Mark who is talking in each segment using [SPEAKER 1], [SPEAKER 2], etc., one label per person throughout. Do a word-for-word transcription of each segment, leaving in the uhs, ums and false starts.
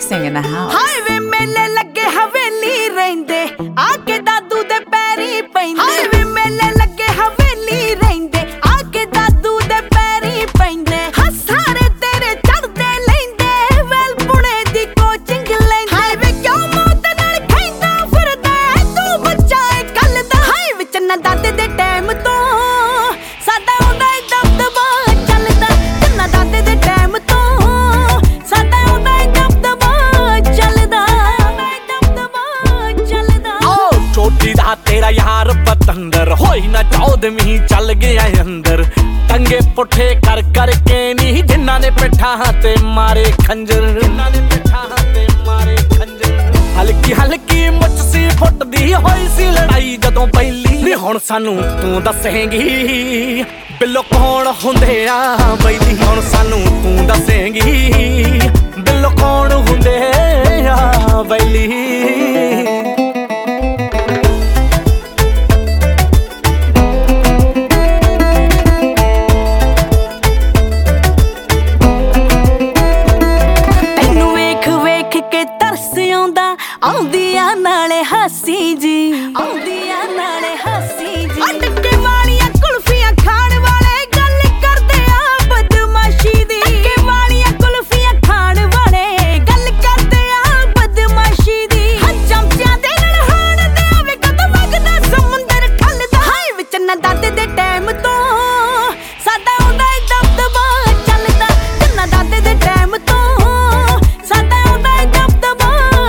[SPEAKER 1] mixing in the house.
[SPEAKER 2] Highway मेले लगे हवेली रहंदे आके दादू दे पैरी पैंदे Highway मेले लगे हवेली रहंदे आके दादू दे पैरी पैंदे हसारे तेरे चढ़दे लेंदे वेल पुणे दी कोचिंग लेंदे Highway क्यों मौत नाल खैंदा फिरदा तू बच्चा है कल दा Highway च ना दादे दे टाइम तो साडा ओंदा ही दबदबा चलदा चन्ना दादे दे टाइम तो साडा ओंदा ही दबदबा चलदा दबदबा चलदा
[SPEAKER 3] ओ चोटी दा तेरा यार पतंदर होई ना चौदवीं चल गया अंदर टंगे पुठे कर कर के नी जिन्ना ने पिठा ते मारे खंजर जिन्ना ने पिठा ते मारे खंजर हल्की हल्की मुझ सी फुटदी होई सी लड़ाई जदों पहली नी हुण सानू तू दसेंगी बिल्लो कौन हुंदे आ बैली हुण सानू तू दसेंगी बिल्लो कौन हुंदे आ बैली
[SPEAKER 2] आउंदिया नाले हासी जी आउंदिया नाले हासी जी अटके वालियां कुल्फियां खाण वाले गल करदे आ बदमाशी दी अटके वालियां कुल्फियां खाण वाले गल करदे आ बदमाशी दी हां चमचियां दे नहाण दे आवे कद वगदा समुंदर ठलदा हाय विच ना दादे दे टाइम तो साडा ओंदा ही दबदबा चलदा चन्ना दादे दे टाइम तो साडा ओंदा ही दबदबा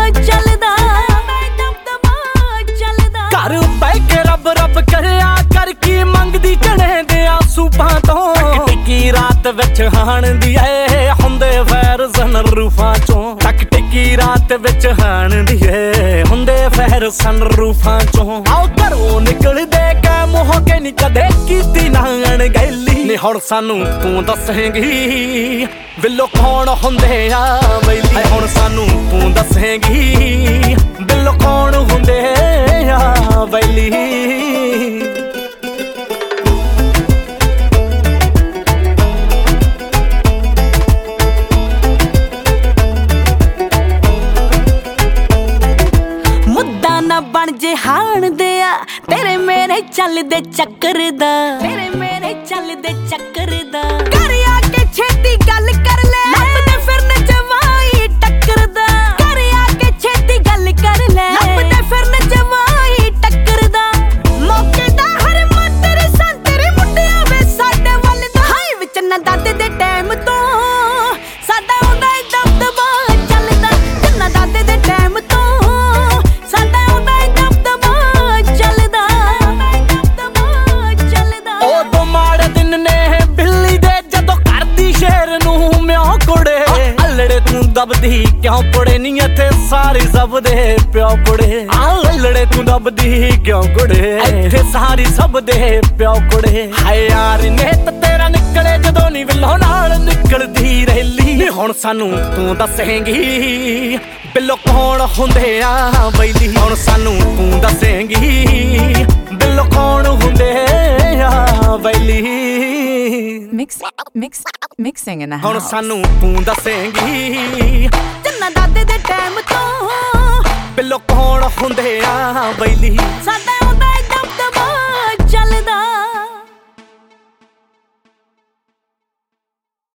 [SPEAKER 3] रब रब करया कर की मंगदी चढ़े दे सूपां तो टिकी रात विच हाण दी ऐ हुंदे फैर सन रूफां चों तक टिकी रात विच हाण दी ऐ हुंदे फैर सन रूफां चों आओ घरों निकल दे कै मोह के नी कदे कीती नाण गैली नी हुण सानू तू दसेंगी बिल्लो कौन हुंदे आ बैली हुण सानू तू दसेंगी बिल्लो कौन हुंदे आ बैली
[SPEAKER 2] मुद्दा ना बन जे हाण दिया तेरे मेरे चल दे चक्कर दा तेरे मेरे चल दे चक्कर दा घर आके छेती गल कर ले लभदे फिरन जवाई टक्कर दा घर आके छेती गल कर ले लभदे फिरन जवाई टक्कर दा मौके दा हर मातर संतरे मुंडिया वे साडे वल दा हाय विच ना दादे दे टाइम तो साडा ओंदा ही दबदबा चलदा चन्ना दादे दे टाइम तो साडा ओंदा ही दबदबा चलदा दबदबा चलदा
[SPEAKER 3] ओ दो माड़े दिन ने बिल्ली दे जदों करदी शेर नू म्यां कुड़े अल्लड़े तू दबदी क्यों कुड़े नी इत्थे सारी सब दे प्यो कुड़े आ अल्लड़े तू दबदी क्यों कुड़े इत्थे सारी सब दे प्यो कुड़े हाय यार नेत तेरा निकले जदों नी विल्लो नाल निकलदी रैली नी हुण सानू तू दसेंगी बिल्लो कौन हुंदे आ बैली हुण सानू तू दसेंगी बिल्लो कौन हुंदे आ बैली
[SPEAKER 1] Mix, mix, mixing in the
[SPEAKER 3] हुण
[SPEAKER 1] house.
[SPEAKER 3] सानू तू दसेंगी
[SPEAKER 2] चन्ना दादे दे टाइम तो
[SPEAKER 3] बिल्लो कौन हुंदे आ बैली
[SPEAKER 2] साडा